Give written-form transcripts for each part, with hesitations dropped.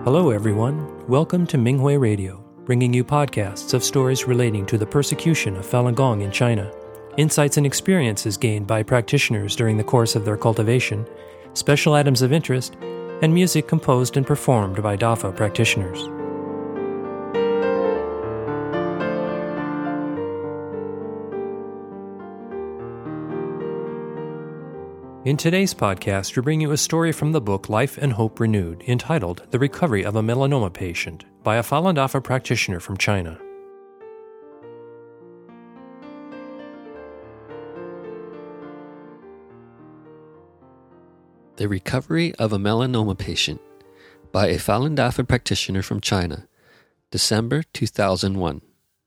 Hello everyone, welcome to Minghui Radio, bringing you podcasts of stories relating to the persecution of Falun Gong in China, insights and experiences gained by practitioners during the course of their cultivation, special items of interest, and music composed and performed by Dafa practitioners. In today's podcast, we bring you a story from the book Life and Hope Renewed, entitled The Recovery of a Melanoma Patient, by a Falun Dafa practitioner from China. The Recovery of a Melanoma Patient, by a Falun Dafa practitioner from China, December 2001.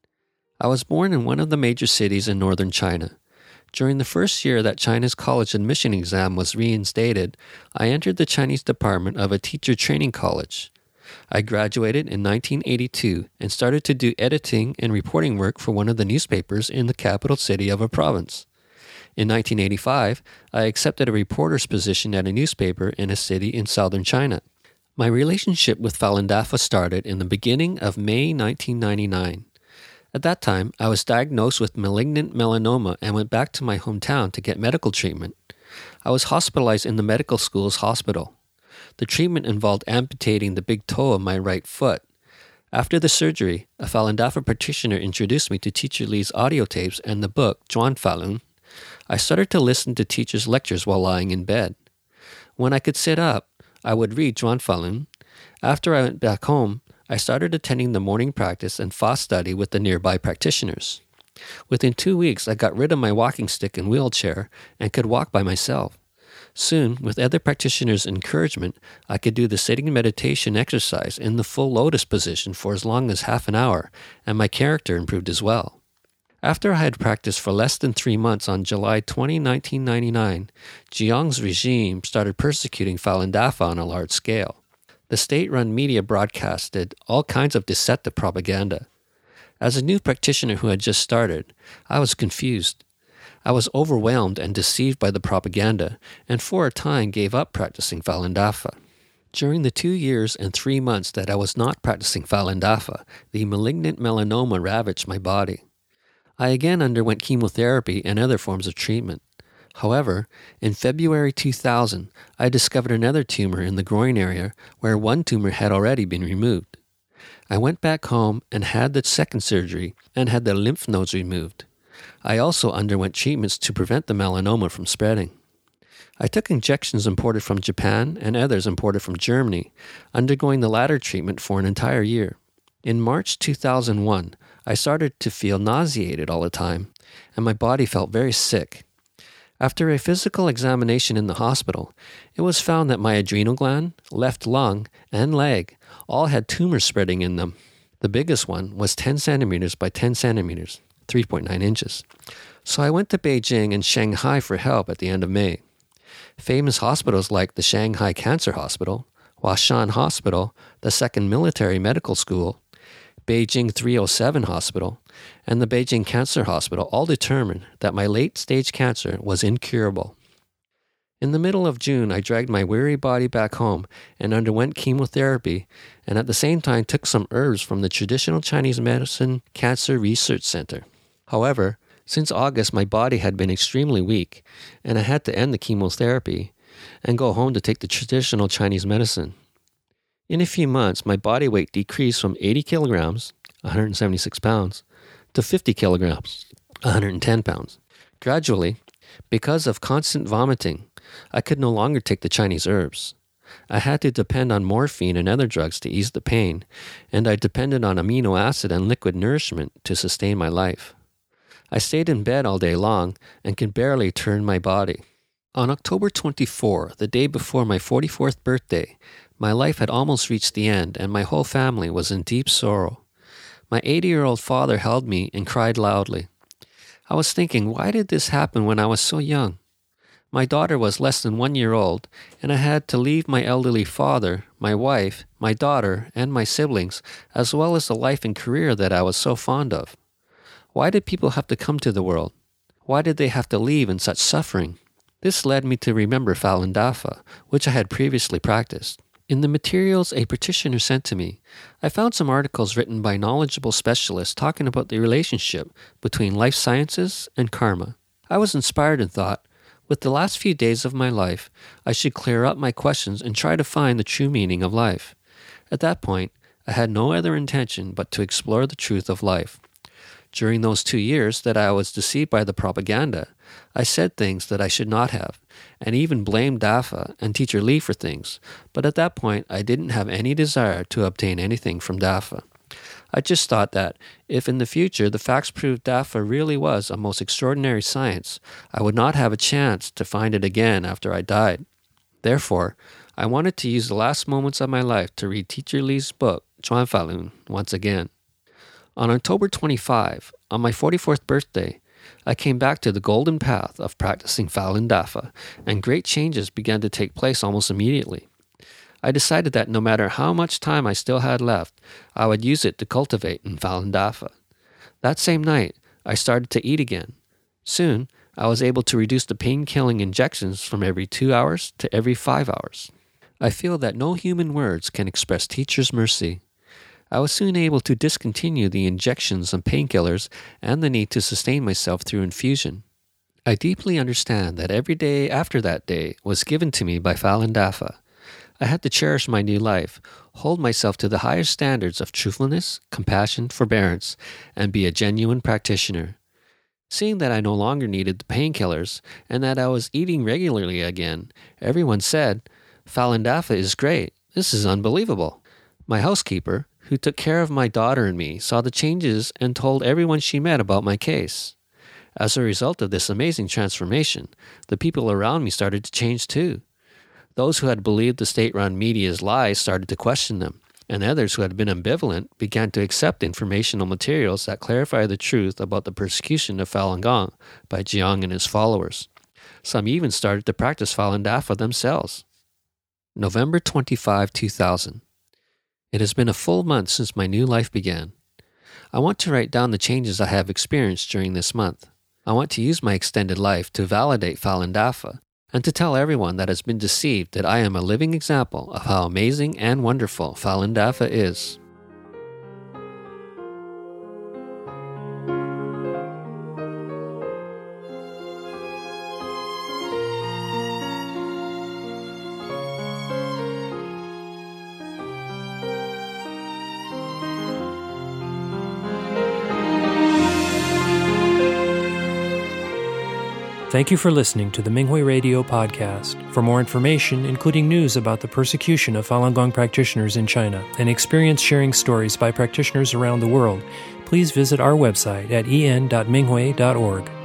I was born in one of the major cities in northern China. During the first year that China's college admission exam was reinstated, I entered the Chinese department of a teacher training college. I graduated in 1982 and started to do editing and reporting work for one of the newspapers in the capital city of a province. In 1985, I accepted a reporter's position at a newspaper in a city in southern China. My relationship with Falun Dafa started in the beginning of May 1999. At that time, I was diagnosed with malignant melanoma and went back to my hometown to get medical treatment. I was hospitalized in the medical school's hospital. The treatment involved amputating the big toe of my right foot. After the surgery, a Falun Dafa practitioner introduced me to Teacher Li's audio tapes and the book Zhuan Falun. I started to listen to teachers' lectures while lying in bed. When I could sit up, I would read Zhuan Falun. After I went back home, I started attending the morning practice and fast study with the nearby practitioners. Within 2 weeks, I got rid of my walking stick and wheelchair and could walk by myself. Soon, with other practitioners' encouragement, I could do the sitting meditation exercise in the full lotus position for as long as half an hour, and my character improved as well. After I had practiced for less than 3 months on July 20, 1999, Jiang's regime started persecuting Falun Dafa on a large scale. The state-run media broadcasted all kinds of deceptive propaganda. As a new practitioner who had just started, I was confused. I was overwhelmed and deceived by the propaganda, and for a time gave up practicing Falun Dafa. During the 2 years and 3 months that I was not practicing Falun Dafa, the malignant melanoma ravaged my body. I again underwent chemotherapy and other forms of treatment. However, in February 2000, I discovered another tumor in the groin area where one tumor had already been removed. I went back home and had the second surgery and had the lymph nodes removed. I also underwent treatments to prevent the melanoma from spreading. I took injections imported from Japan and others imported from Germany, undergoing the latter treatment for an entire year. In March 2001, I started to feel nauseated all the time, and my body felt very sick. After a physical examination in the hospital, it was found that my adrenal gland, left lung, and leg all had tumors spreading in them. The biggest one was 10 centimeters by 10 centimeters, 3.9 inches. So I went to Beijing and Shanghai for help at the end of May. Famous hospitals like the Shanghai Cancer Hospital, Huashan Hospital, the Second Military Medical School, Beijing 307 Hospital, and the Beijing Cancer Hospital all determined that my late-stage cancer was incurable. In the middle of June, I dragged my weary body back home and underwent chemotherapy, and at the same time took some herbs from the Traditional Chinese Medicine Cancer Research Center. However, since August, my body had been extremely weak, and I had to end the chemotherapy and go home to take the traditional Chinese medicine. In a few months, my body weight decreased from 80 kilograms, 176 pounds, to 50 kilograms, 110 pounds. Gradually, because of constant vomiting, I could no longer take the Chinese herbs. I had to depend on morphine and other drugs to ease the pain, and I depended on amino acid and liquid nourishment to sustain my life. I stayed in bed all day long and could barely turn my body. On October 24, the day before my 44th birthday, my life had almost reached the end, and my whole family was in deep sorrow. My 80-year-old father held me and cried loudly. I was thinking, why did this happen when I was so young? My daughter was less than 1 year old, and I had to leave my elderly father, my wife, my daughter, and my siblings, as well as the life and career that I was so fond of. Why did people have to come to the world? Why did they have to leave in such suffering? This led me to remember Falun Dafa, which I had previously practiced. In the materials a practitioner sent to me, I found some articles written by knowledgeable specialists talking about the relationship between life sciences and karma. I was inspired and thought, with the last few days of my life, I should clear up my questions and try to find the true meaning of life. At that point, I had no other intention but to explore the truth of life. During those 2 years that I was deceived by the propaganda, I said things that I should not have, and even blamed Dafa and Teacher Lee for things, but at that point I didn't have any desire to obtain anything from Dafa. I just thought that, if in the future the facts proved Dafa really was a most extraordinary science, I would not have a chance to find it again after I died. Therefore, I wanted to use the last moments of my life to read Teacher Lee's book, Chuan Falun, once again. On October 25, on my 44th birthday, I came back to the golden path of practicing Falun Dafa, and great changes began to take place almost immediately. I decided that no matter how much time I still had left, I would use it to cultivate in Falun Dafa. That same night, I started to eat again. Soon, I was able to reduce the pain-killing injections from every 2 hours to every 5 hours. I feel that no human words can express Teacher's mercy. I was soon able to discontinue the injections and painkillers and the need to sustain myself through infusion. I deeply understand that every day after that day was given to me by Falun Dafa. I had to cherish my new life, hold myself to the highest standards of truthfulness, compassion, forbearance, and be a genuine practitioner. Seeing that I no longer needed the painkillers and that I was eating regularly again, everyone said, "Falun Dafa is great. This is unbelievable." My housekeeper, who took care of my daughter and me, saw the changes and told everyone she met about my case. As a result of this amazing transformation, the people around me started to change too. Those who had believed the state-run media's lies started to question them, and others who had been ambivalent began to accept informational materials that clarify the truth about the persecution of Falun Gong by Jiang and his followers. Some even started to practice Falun Dafa themselves. November 25, 2000. It has been a full month since my new life began. I want to write down the changes I have experienced during this month. I want to use my extended life to validate Falun Dafa and to tell everyone that has been deceived that I am a living example of how amazing and wonderful Falun Dafa is. Thank you for listening to the Minghui Radio podcast. For more information, including news about the persecution of Falun Gong practitioners in China and experience-sharing stories by practitioners around the world, please visit our website at en.minghui.org.